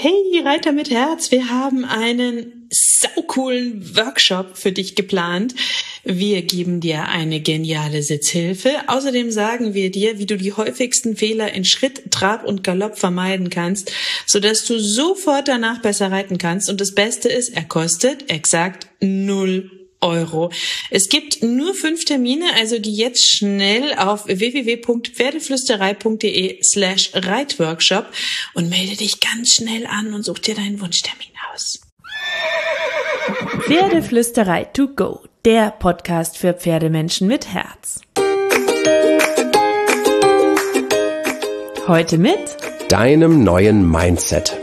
Hey Reiter mit Herz, wir haben einen saucoolen Workshop für dich geplant. Wir geben dir eine geniale Sitzhilfe. Außerdem sagen wir dir, wie du die häufigsten Fehler in Schritt, Trab und Galopp vermeiden kannst, sodass du sofort danach besser reiten kannst. Und das Beste ist, er kostet exakt 0 Euro. Es gibt nur 5 Termine, also geh jetzt schnell auf www.pferdeflüsterei.de/Reitworkshop und melde dich ganz schnell an und such dir deinen Wunschtermin aus. Pferdeflüsterei to go, der Podcast für Pferdemenschen mit Herz. Heute mit deinem neuen Mindset.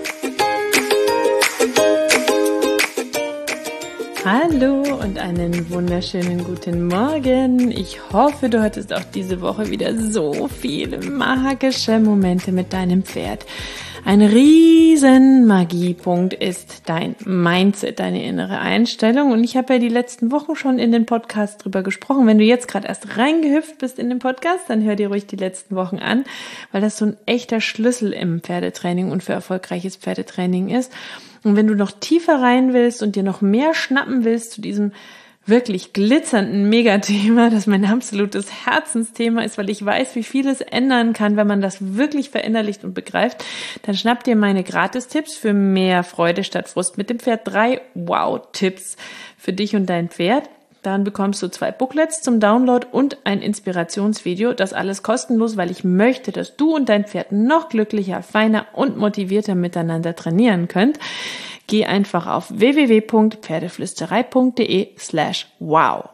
Hallo und einen wunderschönen guten Morgen. Ich hoffe, du hattest auch diese Woche wieder so viele magische Momente mit deinem Pferd. Ein riesen Magiepunkt ist dein Mindset, deine innere Einstellung. Und ich habe ja die letzten Wochen schon in den Podcast drüber gesprochen. Wenn du jetzt gerade erst reingehüpft bist in den Podcast, dann hör dir ruhig die letzten Wochen an, weil das so ein echter Schlüssel im Pferdetraining und für erfolgreiches Pferdetraining ist. Und wenn du noch tiefer rein willst und dir noch mehr schnappen willst zu diesem wirklich glitzernden Megathema, das mein absolutes Herzensthema ist, weil ich weiß, wie viel es ändern kann, wenn man das wirklich verinnerlicht und begreift, dann schnapp dir meine Gratistipps für mehr Freude statt Frust mit dem Pferd. 3 Wow-Tipps für dich und dein Pferd. Dann bekommst du 2 Booklets zum Download und ein Inspirationsvideo. Das alles kostenlos, weil ich möchte, dass du und dein Pferd noch glücklicher, feiner und motivierter miteinander trainieren könnt. Geh einfach auf www.pferdeflüsterei.de/wow.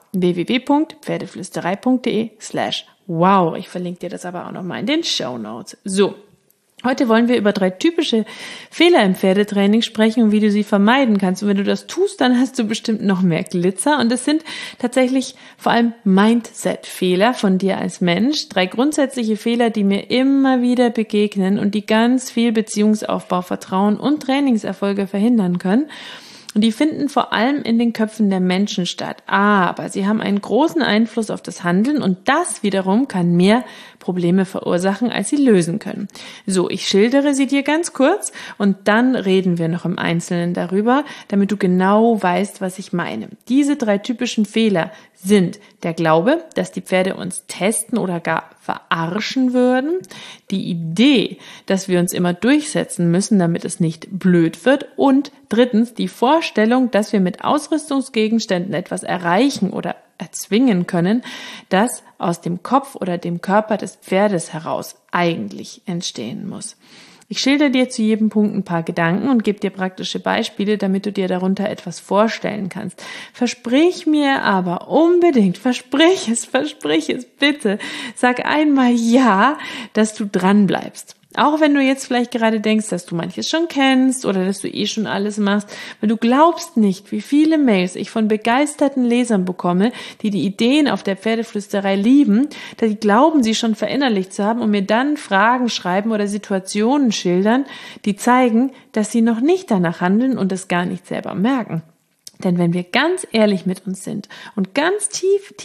www.pferdeflüsterei.de/wow. Ich verlinke dir das aber auch nochmal in den Shownotes. So. Heute wollen wir über 3 typische Fehler im Pferdetraining sprechen und wie du sie vermeiden kannst. Und wenn du das tust, dann hast du bestimmt noch mehr Glitzer. Und es sind tatsächlich vor allem Mindset-Fehler von dir als Mensch. 3 grundsätzliche Fehler, die mir immer wieder begegnen und die ganz viel Beziehungsaufbau, Vertrauen und Trainingserfolge verhindern können. Und die finden vor allem in den Köpfen der Menschen statt. Aber sie haben einen großen Einfluss auf das Handeln und das wiederum kann mehr Probleme verursachen, als sie lösen können. So, ich schildere sie dir ganz kurz und dann reden wir noch im Einzelnen darüber, damit du genau weißt, was ich meine. Diese 3 typischen Fehler sind der Glaube, dass die Pferde uns testen oder gar verarschen würden, die Idee, dass wir uns immer durchsetzen müssen, damit es nicht blöd wird und 3. die Vorstellung, dass wir mit Ausrüstungsgegenständen etwas erreichen oder erzwingen können, das aus dem Kopf oder dem Körper des Pferdes heraus eigentlich entstehen muss. Ich schilder dir zu jedem Punkt ein paar Gedanken und gebe dir praktische Beispiele, damit du dir darunter etwas vorstellen kannst. Versprich mir aber unbedingt, versprich es bitte. Sag einmal ja, dass du dran bleibst. Auch wenn du jetzt vielleicht gerade denkst, dass du manches schon kennst oder dass du schon alles machst, weil du glaubst nicht, wie viele Mails ich von begeisterten Lesern bekomme, die die Ideen auf der Pferdeflüsterei lieben, da die glauben, sie schon verinnerlicht zu haben und mir dann Fragen schreiben oder Situationen schildern, die zeigen, dass sie noch nicht danach handeln und es gar nicht selber merken. Denn wenn wir ganz ehrlich mit uns sind und ganz tief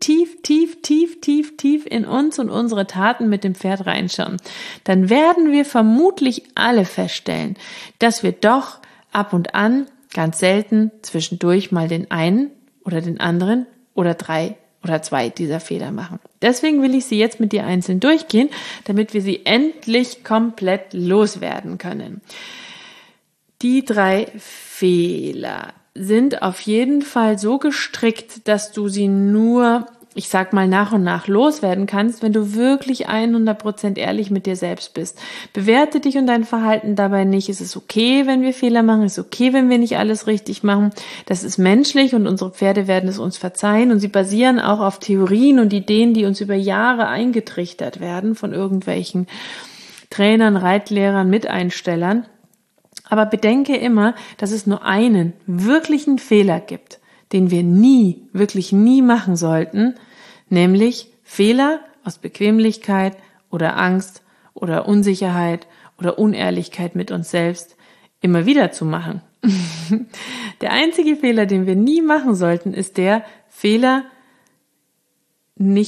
in uns und unsere Taten mit dem Pferd reinschauen, dann werden wir vermutlich alle feststellen, dass wir doch ab und an, ganz selten, zwischendurch mal den einen oder den anderen oder 3 oder 2 dieser Fehler machen. Deswegen will ich sie jetzt mit dir einzeln durchgehen, damit wir sie endlich komplett loswerden können. Die 3 Fehler sind auf jeden Fall so gestrickt, dass du sie nur, ich sag mal, nach und nach loswerden kannst, wenn du wirklich 100% ehrlich mit dir selbst bist. Bewerte dich und dein Verhalten dabei nicht. Es ist okay, wenn wir Fehler machen. Es ist okay, wenn wir nicht alles richtig machen. Das ist menschlich und unsere Pferde werden es uns verzeihen. Und sie basieren auch auf Theorien und Ideen, die uns über Jahre eingetrichtert werden von irgendwelchen Trainern, Reitlehrern, Miteinstellern. Aber bedenke immer, dass es nur einen wirklichen Fehler gibt, den wir wirklich nie machen sollten, nämlich Fehler aus Bequemlichkeit oder Angst oder Unsicherheit oder Unehrlichkeit mit uns selbst immer wieder zu machen. Der einzige Fehler, den wir nie machen sollten, ist der Fehler, nicht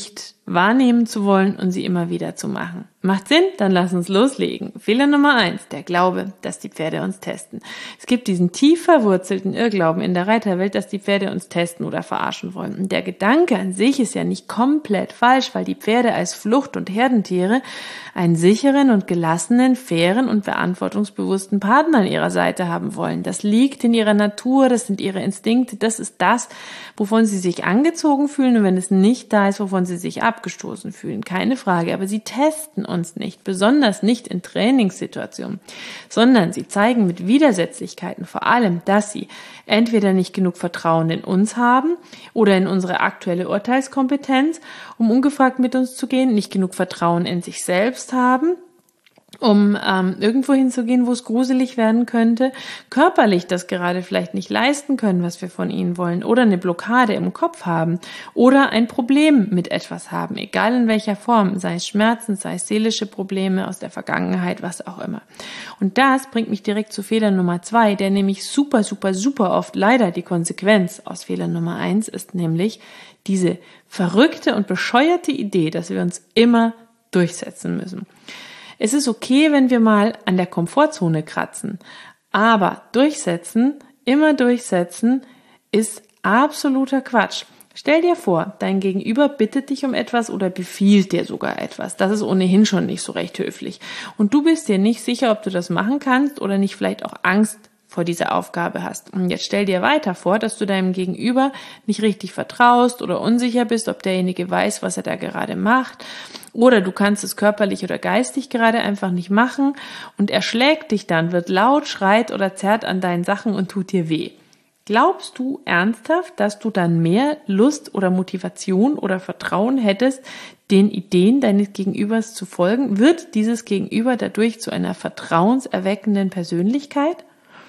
wahrnehmen zu wollen und sie immer wieder zu machen. Macht Sinn? Dann lass uns loslegen. Fehler Nummer 1, der Glaube, dass die Pferde uns testen. Es gibt diesen tief verwurzelten Irrglauben in der Reiterwelt, dass die Pferde uns testen oder verarschen wollen. Und der Gedanke an sich ist ja nicht komplett falsch, weil die Pferde als Flucht- und Herdentiere einen sicheren und gelassenen, fairen und verantwortungsbewussten Partner an ihrer Seite haben wollen. Das liegt in ihrer Natur, das sind ihre Instinkte, das ist das, wovon sie sich angezogen fühlen und wenn es nicht da ist, wovon sie sich abgestoßen fühlen. Keine Frage, aber sie testen uns nicht, besonders nicht in Trainingssituationen, sondern sie zeigen mit Widersetzlichkeiten vor allem, dass sie entweder nicht genug Vertrauen in uns haben oder in unsere aktuelle Urteilskompetenz, um ungefragt mit uns zu gehen, nicht genug Vertrauen in sich selbst haben, um irgendwo hinzugehen, wo es gruselig werden könnte, körperlich das gerade vielleicht nicht leisten können, was wir von ihnen wollen, oder eine Blockade im Kopf haben oder ein Problem mit etwas haben, egal in welcher Form, sei es Schmerzen, sei es seelische Probleme aus der Vergangenheit, was auch immer. Und das bringt mich direkt zu Fehler Nummer 2, der nämlich super oft leider die Konsequenz aus Fehler Nummer 1 ist, nämlich diese verrückte und bescheuerte Idee, dass wir uns immer durchsetzen müssen. Es ist okay, wenn wir mal an der Komfortzone kratzen, aber immer durchsetzen, ist absoluter Quatsch. Stell dir vor, dein Gegenüber bittet dich um etwas oder befiehlt dir sogar etwas. Das ist ohnehin schon nicht so recht höflich. Und du bist dir nicht sicher, ob du das machen kannst oder nicht vielleicht auch Angst vor dieser Aufgabe hast. Und jetzt stell dir weiter vor, dass du deinem Gegenüber nicht richtig vertraust oder unsicher bist, ob derjenige weiß, was er da gerade macht. Oder du kannst es körperlich oder geistig gerade einfach nicht machen und er schlägt dich dann, wird laut, schreit oder zerrt an deinen Sachen und tut dir weh. Glaubst du ernsthaft, dass du dann mehr Lust oder Motivation oder Vertrauen hättest, den Ideen deines Gegenübers zu folgen? Wird dieses Gegenüber dadurch zu einer vertrauenserweckenden Persönlichkeit?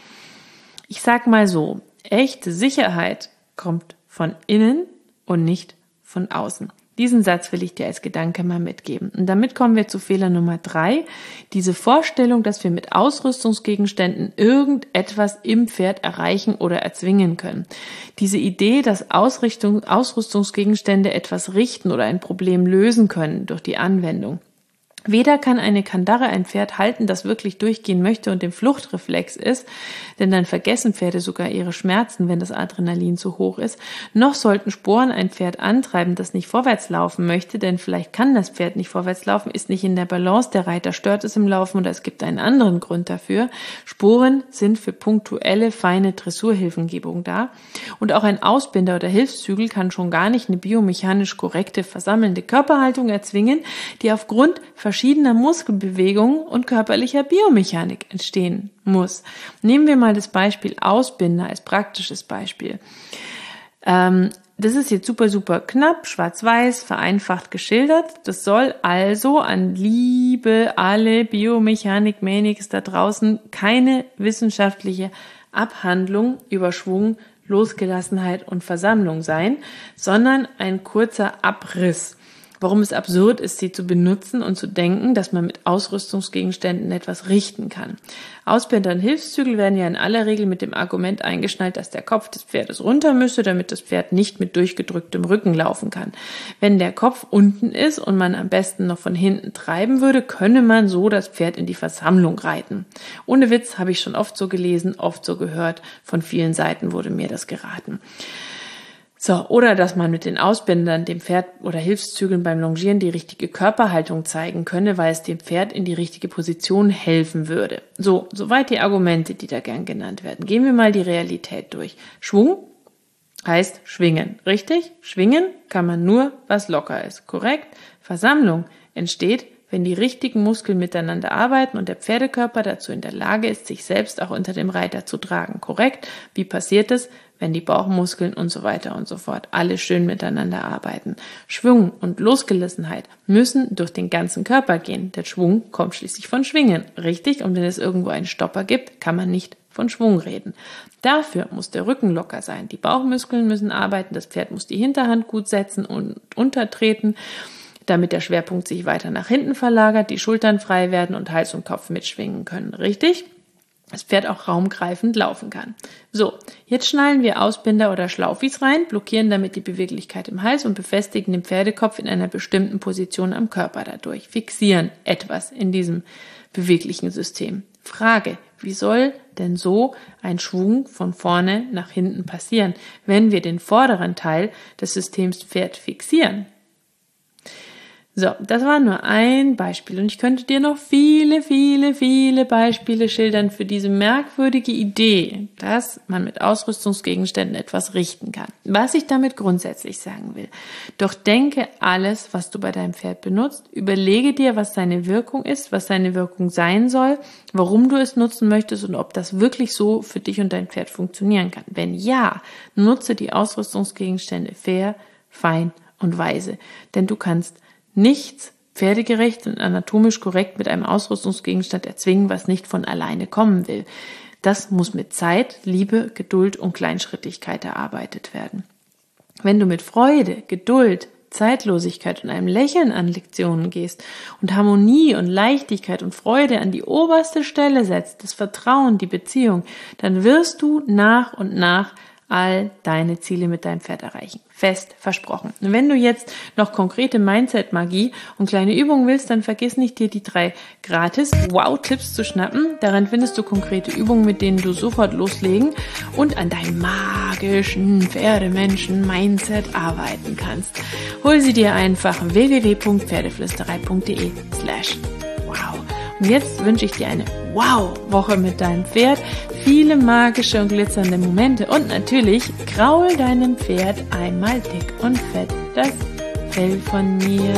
Ich sag mal so, echte Sicherheit kommt von innen und nicht von außen. Diesen Satz will ich dir als Gedanke mal mitgeben. Und damit kommen wir zu Fehler Nummer 3. Diese Vorstellung, dass wir mit Ausrüstungsgegenständen irgendetwas im Pferd erreichen oder erzwingen können. Diese Idee, dass Ausrüstungsgegenstände etwas richten oder ein Problem lösen können durch die Anwendung. Weder kann eine Kandare ein Pferd halten, das wirklich durchgehen möchte und im Fluchtreflex ist, denn dann vergessen Pferde sogar ihre Schmerzen, wenn das Adrenalin zu hoch ist, noch sollten Sporen ein Pferd antreiben, das nicht vorwärts laufen möchte, denn vielleicht kann das Pferd nicht vorwärts laufen, ist nicht in der Balance, der Reiter stört es im Laufen oder es gibt einen anderen Grund dafür. Sporen sind für punktuelle, feine Dressurhilfengebung da und auch ein Ausbinder oder Hilfszügel kann schon gar nicht eine biomechanisch korrekte, versammelnde Körperhaltung erzwingen, die aufgrund verschiedener Muskelbewegungen und körperlicher Biomechanik entstehen muss. Nehmen wir mal das Beispiel Ausbinder als praktisches Beispiel. Das ist jetzt super knapp, schwarz-weiß, vereinfacht geschildert. Das soll also an Liebe alle Biomechanik-Manics da draußen keine wissenschaftliche Abhandlung über Schwung, Losgelassenheit und Versammlung sein, sondern ein kurzer Abriss. Warum es absurd ist, sie zu benutzen und zu denken, dass man mit Ausrüstungsgegenständen etwas richten kann. Ausbinder und Hilfszügel werden ja in aller Regel mit dem Argument eingeschnallt, dass der Kopf des Pferdes runter müsse, damit das Pferd nicht mit durchgedrücktem Rücken laufen kann. Wenn der Kopf unten ist und man am besten noch von hinten treiben würde, könne man so das Pferd in die Versammlung reiten. Ohne Witz, habe ich schon oft so gelesen, oft so gehört, von vielen Seiten wurde mir das geraten. So, oder dass man mit den Ausbindern dem Pferd oder Hilfszügeln beim Longieren die richtige Körperhaltung zeigen könne, weil es dem Pferd in die richtige Position helfen würde. So, soweit die Argumente, die da gern genannt werden. Gehen wir mal die Realität durch. Schwung heißt schwingen, richtig? Schwingen kann man nur, was locker ist, korrekt? Versammlung entsteht, wenn die richtigen Muskeln miteinander arbeiten und der Pferdekörper dazu in der Lage ist, sich selbst auch unter dem Reiter zu tragen, korrekt? Wie passiert es? Wenn die Bauchmuskeln und so weiter und so fort alle schön miteinander arbeiten. Schwung und Losgelassenheit müssen durch den ganzen Körper gehen. Der Schwung kommt schließlich von Schwingen, richtig? Und wenn es irgendwo einen Stopper gibt, kann man nicht von Schwung reden. Dafür muss der Rücken locker sein. Die Bauchmuskeln müssen arbeiten, das Pferd muss die Hinterhand gut setzen und untertreten, damit der Schwerpunkt sich weiter nach hinten verlagert, die Schultern frei werden und Hals und Kopf mitschwingen können, richtig? das Pferd auch raumgreifend laufen kann. So, jetzt schnallen wir Ausbinder oder Schlaufis rein, blockieren damit die Beweglichkeit im Hals und befestigen den Pferdekopf in einer bestimmten Position am Körper dadurch, fixieren etwas in diesem beweglichen System. Frage, wie soll denn so ein Schwung von vorne nach hinten passieren, wenn wir den vorderen Teil des Systems Pferd fixieren? So, das war nur ein Beispiel und ich könnte dir noch viele, viele, viele Beispiele schildern für diese merkwürdige Idee, dass man mit Ausrüstungsgegenständen etwas richten kann. Was ich damit grundsätzlich sagen will, doch denke alles, was du bei deinem Pferd benutzt, überlege dir, was seine Wirkung ist, was seine Wirkung sein soll, warum du es nutzen möchtest und ob das wirklich so für dich und dein Pferd funktionieren kann. Wenn ja, nutze die Ausrüstungsgegenstände fair, fein und weise, denn du kannst nichts pferdegerecht und anatomisch korrekt mit einem Ausrüstungsgegenstand erzwingen, was nicht von alleine kommen will. Das muss mit Zeit, Liebe, Geduld und Kleinschrittigkeit erarbeitet werden. Wenn du mit Freude, Geduld, Zeitlosigkeit und einem Lächeln an Lektionen gehst und Harmonie und Leichtigkeit und Freude an die oberste Stelle setzt, das Vertrauen, die Beziehung, dann wirst du nach und nach all deine Ziele mit deinem Pferd erreichen. Fest versprochen. Und wenn du jetzt noch konkrete Mindset-Magie und kleine Übungen willst, dann vergiss nicht, dir die 3 gratis Wow-Tipps zu schnappen. Darin findest du konkrete Übungen, mit denen du sofort loslegen und an deinem magischen Pferdemenschen-Mindset arbeiten kannst. Hol sie dir einfach www.pferdeflüsterei.de/wow. Und jetzt wünsche ich dir eine Wow-Woche mit deinem Pferd, viele magische und glitzernde Momente und natürlich kraul deinem Pferd einmal dick und fett das Fell von mir.